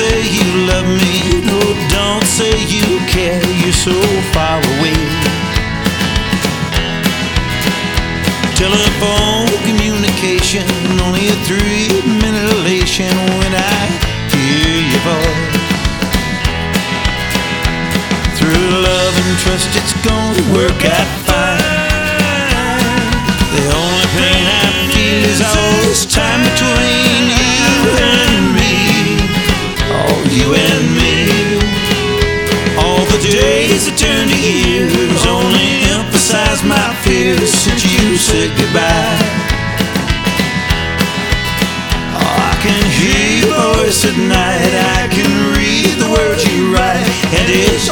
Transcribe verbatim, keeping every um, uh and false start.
say you love me, no, don't say you care, you're so far away. Telephone communication, only a three-minute elation when I hear your voice. Through love and trust it's gonna work out fine. The only pain I feel is all this time between you and me. Oh, you and me. All the days that turn to years only emphasize my fears since you said goodbye. Oh, I can hear your voice at night, I can read the words you write, and it's